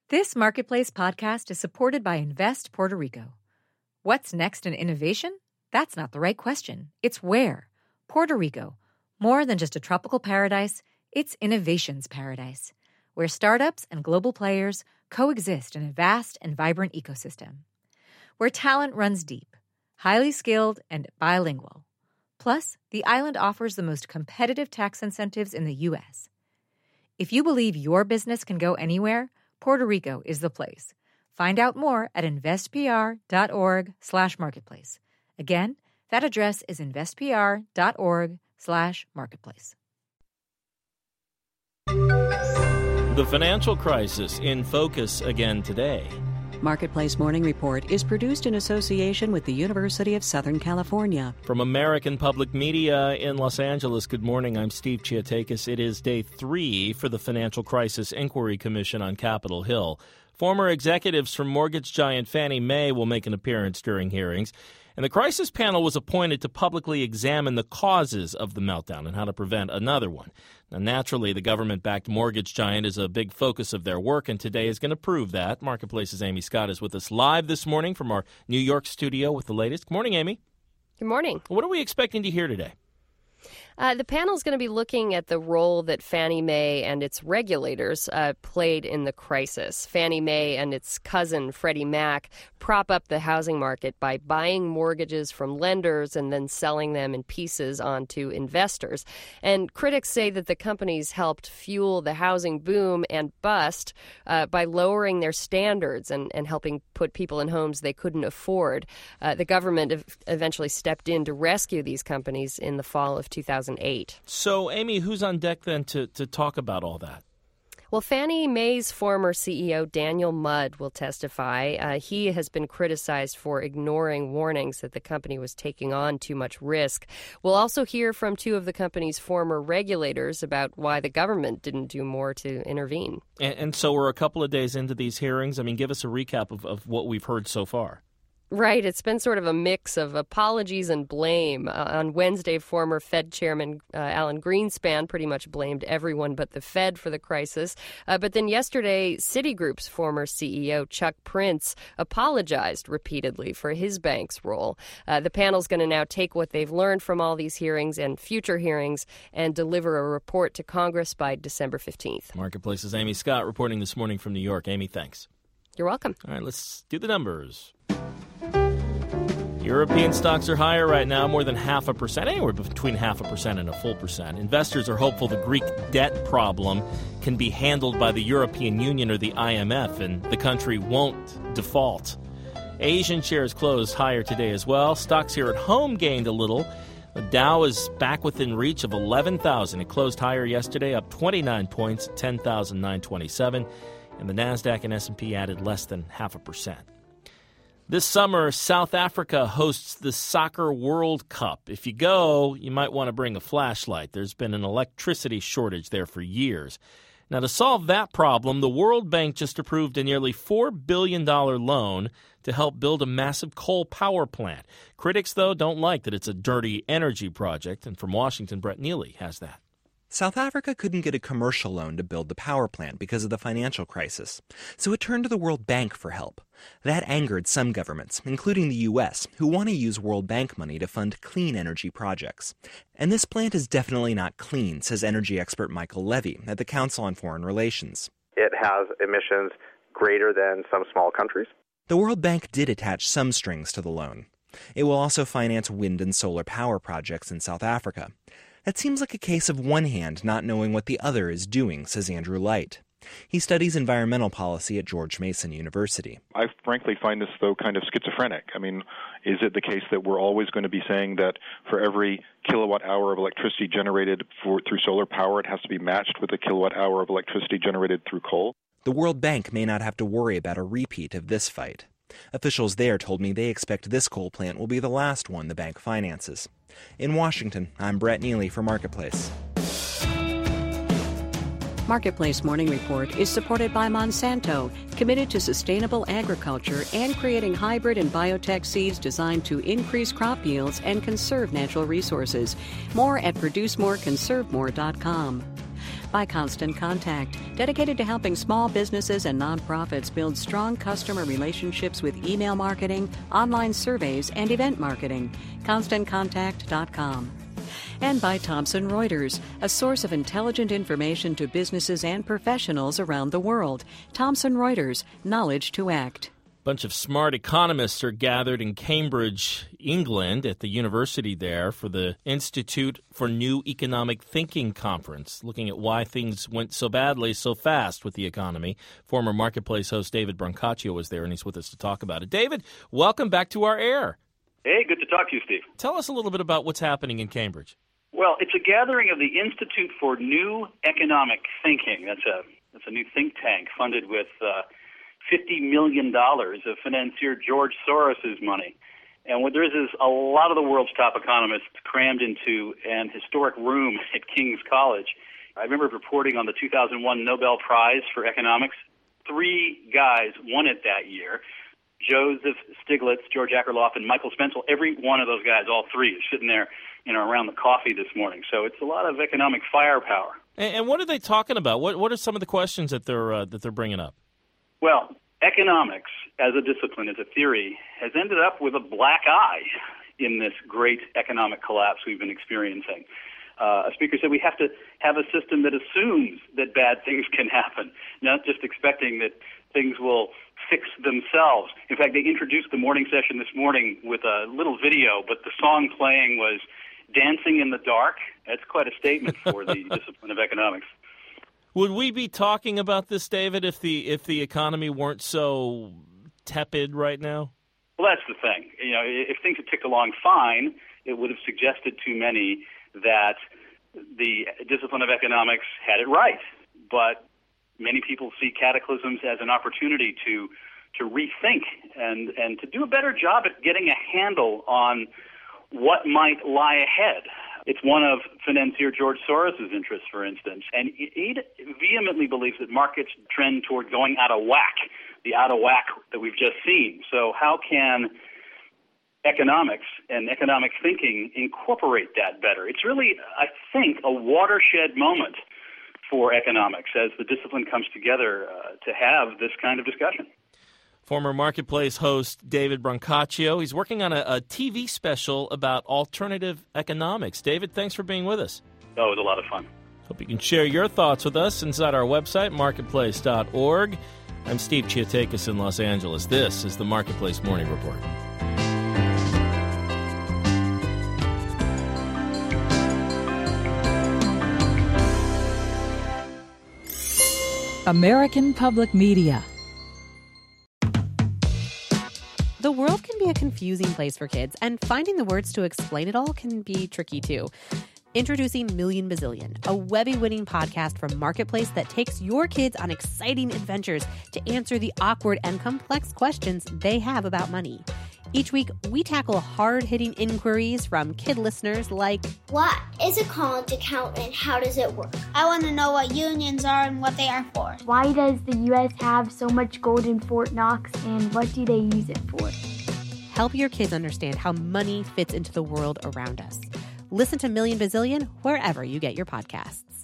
This Marketplace podcast is supported by Invest Puerto Rico. What's next in innovation? That's not the right question. It's where. Puerto Rico. More than just a tropical paradise, it's innovation's paradise, where startups and global players coexist in a vast and vibrant ecosystem. Where talent runs deep, highly skilled, and bilingual. Plus, the island offers the most competitive tax incentives in the U.S. If you believe your business can go anywhere, Puerto Rico is the place. Find out more at investpr.org/marketplace. Again, that address is investpr.org/marketplace. The financial crisis in focus again today. Marketplace Morning Report is produced in association with the University of Southern California. From American Public Media in Los Angeles, good morning. I'm Steve Chiatakis. It is day 3 for the Financial Crisis Inquiry Commission on Capitol Hill. Former executives from mortgage giant Fannie Mae will make an appearance during hearings. And the crisis panel was appointed to publicly examine the causes of the meltdown and how to prevent another one. Now, naturally, the government-backed mortgage giant is a big focus of their work, and today is going to prove that. Marketplace's Amy Scott is with us live this morning from our New York studio with the latest. Good morning, Amy. Good morning. What are we expecting to hear today? The panel is going to be looking at the role that Fannie Mae and its regulators played in the crisis. Fannie Mae and its cousin, Freddie Mac, prop up the housing market by buying mortgages from lenders and then selling them in pieces onto investors. And critics say that the companies helped fuel the housing boom and bust by lowering their standards and helping put people in homes they couldn't afford. The government eventually stepped in to rescue these companies in the fall of 2008. So, Amy, who's on deck then to talk about all that? Well, Fannie Mae's former CEO, Daniel Mudd, will testify. He has been criticized for ignoring warnings that the company was taking on too much risk. We'll also hear from 2 of the company's former regulators about why the government didn't do more to intervene. And so we're a couple of days into these hearings. I mean, give us a recap of what we've heard so far. Right. It's been sort of a mix of apologies and blame. On Wednesday, former Fed Chairman Alan Greenspan pretty much blamed everyone but the Fed for the crisis. But then yesterday, Citigroup's former CEO, Chuck Prince, apologized repeatedly for his bank's role. The panel's going to now take what they've learned from all these hearings and future hearings and deliver a report to Congress by December 15th. Marketplace's Amy Scott reporting this morning from New York. Amy, thanks. You're welcome. All right, let's do the numbers. European stocks are higher right now, more than 0.5%, anywhere between 0.5% and a full percent. Investors are hopeful the Greek debt problem can be handled by the European Union or the IMF, and the country won't default. Asian shares closed higher today as well. Stocks here at home gained a little. The Dow is back within reach of 11,000. It closed higher yesterday, up 29 points, 10,927. And the NASDAQ and S&P added less than 0.5%. This summer, South Africa hosts the Soccer World Cup. If you go, you might want to bring a flashlight. There's been an electricity shortage there for years. Now, to solve that problem, the World Bank just approved a nearly $4 billion loan to help build a massive coal power plant. Critics, though, don't like that it's a dirty energy project. And from Washington, Brett Neely has that. South Africa couldn't get a commercial loan to build the power plant because of the financial crisis, so it turned to the World Bank for help. That angered some governments, including the U.S., who want to use World Bank money to fund clean energy projects. And this plant is definitely not clean, says energy expert Michael Levy at the Council on Foreign Relations. It has emissions greater than some small countries. The World Bank did attach some strings to the loan. It will also finance wind and solar power projects in South Africa. That seems like a case of one hand not knowing what the other is doing, says Andrew Light. He studies environmental policy at George Mason University. I frankly find this, though, kind of schizophrenic. I mean, is it the case that we're always going to be saying that for every kilowatt hour of electricity generated through solar power, it has to be matched with a kilowatt hour of electricity generated through coal? The World Bank may not have to worry about a repeat of this fight. Officials there told me they expect this coal plant will be the last one the bank finances. In Washington, I'm Brett Neely for Marketplace. Marketplace Morning Report is supported by Monsanto, committed to sustainable agriculture and creating hybrid and biotech seeds designed to increase crop yields and conserve natural resources. More at ProduceMoreConserveMore.com. by Constant Contact, dedicated to helping small businesses and nonprofits build strong customer relationships with email marketing, online surveys, and event marketing. ConstantContact.com. And by Thomson Reuters, a source of intelligent information to businesses and professionals around the world. Thomson Reuters, knowledge to act. Bunch of smart economists are gathered in Cambridge, England, at the university there for the Institute for New Economic Thinking Conference, looking at why things went so badly so fast with the economy. Former Marketplace host David Brancaccio was there, and he's with us to talk about it. David, welcome back to our air. Hey, good to talk to you, Steve. Tell us a little bit about what's happening in Cambridge. Well, it's a gathering of the Institute for New Economic Thinking. That's a new think tank funded with $50 million of financier George Soros' money. And what there is a lot of the world's top economists crammed into an historic room at King's College. I remember reporting on the 2001 Nobel Prize for Economics. 3 guys won it that year. Joseph Stiglitz, George Akerlof, and Michael Spence. Every one of those guys, all 3, is sitting there, around the coffee this morning. So it's a lot of economic firepower. And what are they talking about? What are some of the questions that they're bringing up? Well, economics as a discipline, as a theory, has ended up with a black eye in this great economic collapse we've been experiencing. A speaker said we have to have a system that assumes that bad things can happen, not just expecting that things will fix themselves. In fact, they introduced the morning session this morning with a little video, but the song playing was Dancing in the Dark. That's quite a statement for the discipline of economics. Would we be talking about this, David, if the economy weren't so tepid right now? Well, that's the thing. If things had ticked along fine, it would have suggested to many that the discipline of economics had it right. But many people see cataclysms as an opportunity to rethink and to do a better job at getting a handle on what might lie ahead. It's one of financier George Soros' interests, for instance, and he vehemently believes that markets trend toward going out of whack, the out of whack that we've just seen. So how can economics and economic thinking incorporate that better? It's really, I think, a watershed moment for economics as the discipline comes together to have this kind of discussion. Former Marketplace host David Brancaccio. He's working on a TV special about alternative economics. David, thanks for being with us. Oh, it was a lot of fun. Hope you can share your thoughts with us inside our website, marketplace.org. I'm Steve Chiatakis in Los Angeles. This is the Marketplace Morning Report. American Public Media. The world can be a confusing place for kids, and finding the words to explain it all can be tricky too. Introducing Million Bazillion, a Webby-winning podcast from Marketplace that takes your kids on exciting adventures to answer the awkward and complex questions they have about money. Each week, we tackle hard-hitting inquiries from kid listeners like, what is a college account and how does it work? I want to know what unions are and what they are for. Why does the U.S. have so much gold in Fort Knox and what do they use it for? Help your kids understand how money fits into the world around us. Listen to Million Bazillion wherever you get your podcasts.